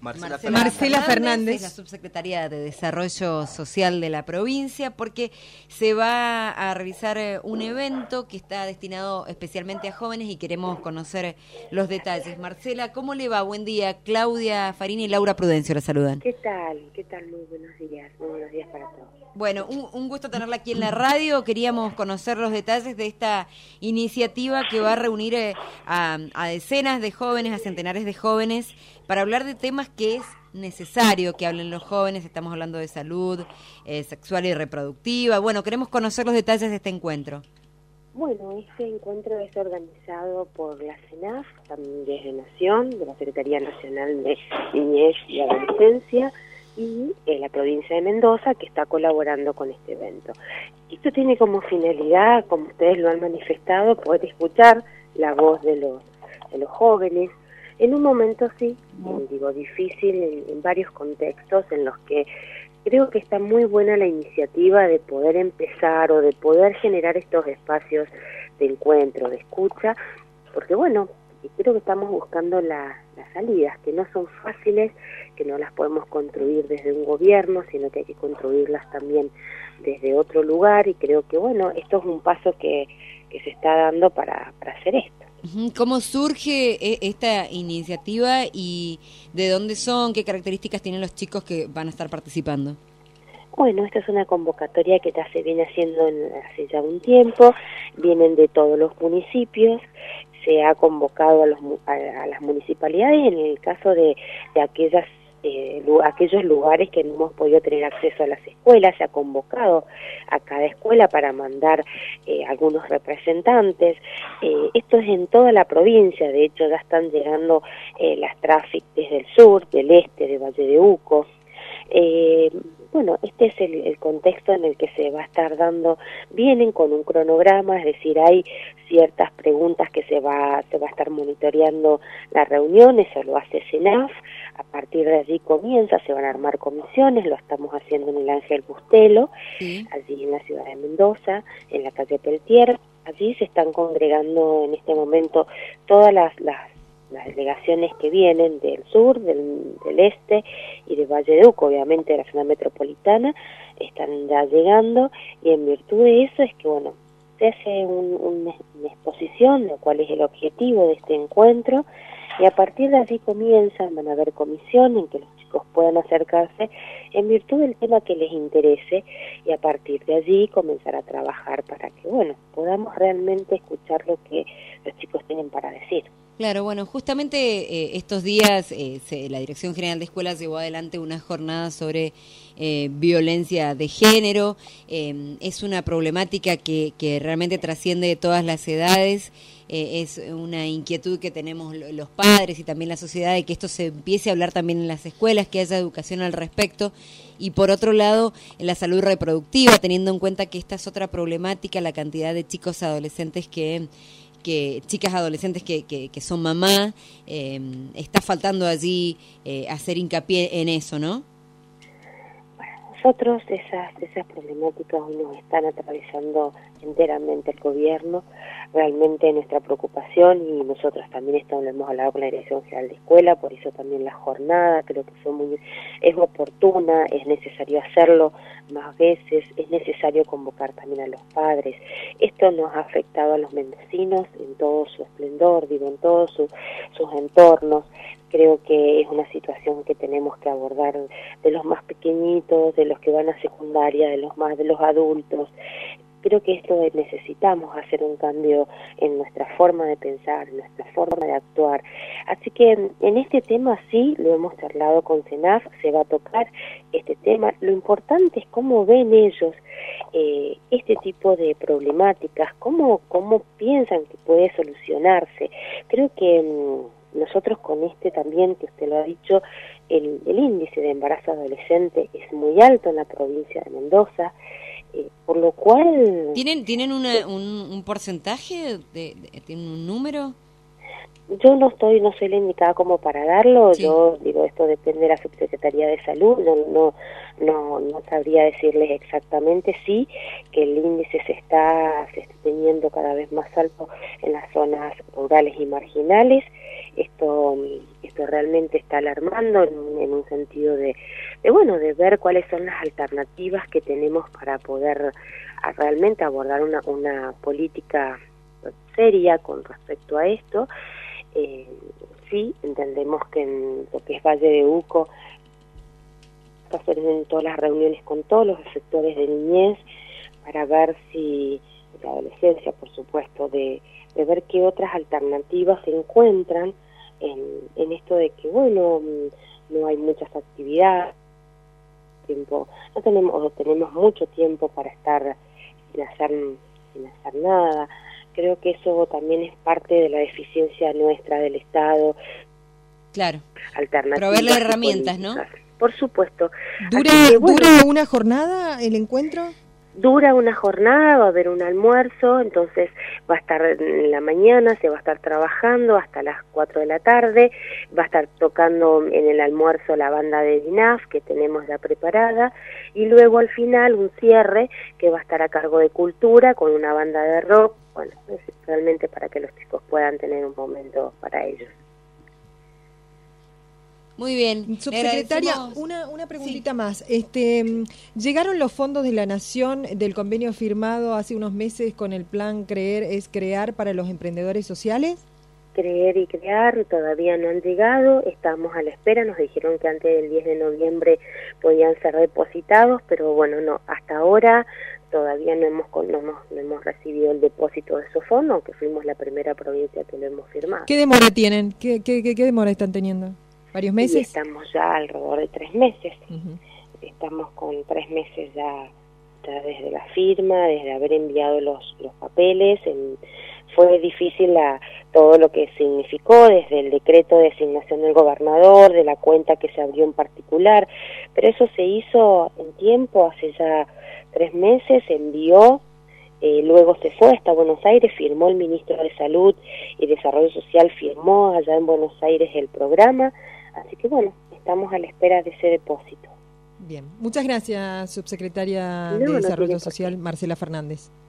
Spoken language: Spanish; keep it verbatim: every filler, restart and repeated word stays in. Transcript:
Marcela, Marcela, Marcela Fernández, Fernández, la subsecretaria de Desarrollo Social de la provincia, porque se va a realizar un evento que está destinado especialmente a jóvenes y queremos conocer los detalles. Marcela, ¿cómo le va? Buen día. Claudia Farini y Laura Prudencio la saludan. ¿Qué tal? ¿Qué tal? Muy buenos días. Muy buenos días para todos. Bueno, un, un gusto tenerla aquí en la radio. Queríamos conocer los detalles de esta iniciativa que va a reunir eh, a, a decenas de jóvenes, a centenares de jóvenes, para hablar de temas que es necesario que hablen los jóvenes. Estamos hablando de salud eh, sexual y reproductiva. Bueno, queremos conocer los detalles de este encuentro. Bueno, este encuentro es organizado por la CENAF, también desde Nación, de la Secretaría Nacional de Niñez y Adolescencia, y eh, la provincia de Mendoza, que está colaborando con este evento. Esto tiene como finalidad, como ustedes lo han manifestado, poder escuchar la voz de los, de los jóvenes, en un momento sí, digo, difícil en, en varios contextos en los que creo que está muy buena la iniciativa de poder empezar o de poder generar estos espacios de encuentro, de escucha, porque bueno, creo que estamos buscando la, las salidas, que no son fáciles, que no las podemos construir desde un gobierno, sino que hay que construirlas también desde otro lugar, y creo que bueno, esto es un paso que, que se está dando para, para hacer esto. ¿Cómo surge esta iniciativa y de dónde son, qué características tienen los chicos que van a estar participando? Bueno, esta es una convocatoria que ya se viene haciendo en, hace ya un tiempo, vienen de todos los municipios, se ha convocado a, los, a, a las municipalidades, en el caso de, de aquellas Eh, aquellos lugares que no hemos podido tener acceso a las escuelas, se ha convocado a cada escuela para mandar eh, algunos representantes. Eh, esto es en toda la provincia, de hecho ya están llegando eh, las tráficas desde el sur, del este, de Valle de Uco. Eh, bueno, este es el, el contexto en el que se va a estar dando, vienen con un cronograma, es decir, hay ciertas preguntas que se va, se va a estar monitoreando la reunión, eso lo hace CENAF, a partir de allí comienza, se van a armar comisiones, lo estamos haciendo en el Ángel Bustelo, sí, allí en la ciudad de Mendoza, en la calle Peltier, allí se están congregando en este momento todas las, las las delegaciones que vienen del sur, del, del este y de Valle de Uco, obviamente de la zona metropolitana, están ya llegando, y en virtud de eso es que, bueno, se hace un, un, una exposición de cuál es el objetivo de este encuentro, y a partir de allí comienzan, van a haber comisión en que los chicos puedan acercarse en virtud del tema que les interese, y a partir de allí comenzar a trabajar para que, bueno, podamos realmente escuchar lo que los chicos tienen para decir. Claro, bueno, justamente eh, estos días eh, se, la Dirección General de Escuelas llevó adelante una jornada sobre eh, violencia de género. Eh, es una problemática que, que realmente trasciende todas las edades. Eh, es una inquietud que tenemos los padres y también la sociedad de que esto se empiece a hablar también en las escuelas, que haya educación al respecto. Y por otro lado, en la salud reproductiva, teniendo en cuenta que esta es otra problemática, la cantidad de chicos adolescentes que... que chicas adolescentes que, que, que son mamá, eh, está faltando allí eh, hacer hincapié en eso, ¿no? Para nosotros esas, esas problemáticas hoy nos están atravesando enteramente el gobierno, realmente nuestra preocupación, y nosotros también estamos, lo hemos hablado con la Dirección General de Escuela, por eso también la jornada creo que fue muy, es oportuna, es necesario hacerlo más veces, es necesario convocar también a los padres. Esto nos ha afectado a los mendocinos en todo su esplendor, digo, en todos su, sus entornos. Creo que es una situación que tenemos que abordar de los más pequeñitos, de los que van a secundaria, de los más de los adultos. Creo que esto necesitamos hacer un cambio en nuestra forma de pensar, en nuestra forma de actuar. Así que en este tema sí, lo hemos charlado con CENAF, se va a tocar este tema. Lo importante es cómo ven ellos eh, este tipo de problemáticas, cómo, cómo piensan que puede solucionarse. Creo que mmm, nosotros con este también, que usted lo ha dicho, el, el índice de embarazo adolescente es muy alto en la provincia de Mendoza, Eh, por lo cual... ¿Tienen tienen una, un, un porcentaje? De, de, ¿Tienen un número? Yo no estoy, no soy la indicada como para darlo, sí. Yo digo, esto depende de la Subsecretaría de Salud, no, no, no, no sabría decirles exactamente, sí, que el índice se está, se está teniendo cada vez más alto en las zonas rurales y marginales, esto esto realmente está alarmando en, en un sentido de, de, bueno, de ver cuáles son las alternativas que tenemos para poder a, realmente abordar una, una política seria con respecto a esto. Eh, sí, entendemos que en lo que es Valle de Uco, hacer en todas las reuniones con todos los sectores de niñez para ver si, de adolescencia por supuesto, de, de ver qué otras alternativas se encuentran en, en esto de que, bueno, no hay muchas actividades, tiempo, no tenemos, o tenemos mucho tiempo para estar sin hacer, sin hacer nada. Creo que eso también es parte de la deficiencia nuestra del Estado. Claro. Alternativas. Proveerle herramientas, ¿no? Por supuesto. ¿Dura, que, bueno, ¿Dura una jornada el encuentro? Dura una jornada, va a haber un almuerzo, entonces va a estar en la mañana, se va a estar trabajando hasta las cuatro de la tarde, va a estar tocando en el almuerzo la banda de D I N A F que tenemos ya preparada, y luego al final un cierre que va a estar a cargo de Cultura con una banda de rock, bueno, realmente para que los chicos puedan tener un momento para ellos. Muy bien. Subsecretaria, una, una preguntita sí. más. Este, ¿Llegaron los fondos de la Nación del convenio firmado hace unos meses con el plan Creer es Crear para los emprendedores sociales? Creer y Crear todavía no han llegado, estamos a la espera, nos dijeron que antes del diez de noviembre podían ser depositados, pero bueno, no, hasta ahora todavía no hemos, no hemos, no hemos recibido el depósito de esos fondos, aunque fuimos la primera provincia que lo hemos firmado. ¿Qué demora tienen? ¿Qué, qué, qué, qué demora están teniendo? ¿Varios meses? Y estamos ya alrededor de tres meses. Uh-huh. Estamos con tres meses ya, ya desde la firma, desde haber enviado los, los papeles. En, fue difícil la, todo lo que significó desde el decreto de designación del gobernador, de la cuenta que se abrió en particular, pero eso se hizo en tiempo, hace ya tres meses, se envió. Eh, luego se fue hasta Buenos Aires, firmó el ministro de Salud y Desarrollo Social, firmó allá en Buenos Aires el programa, así que bueno, estamos a la espera de ese depósito. Bien, muchas gracias, subsecretaria no, de no Desarrollo Social, Marcela Fernández.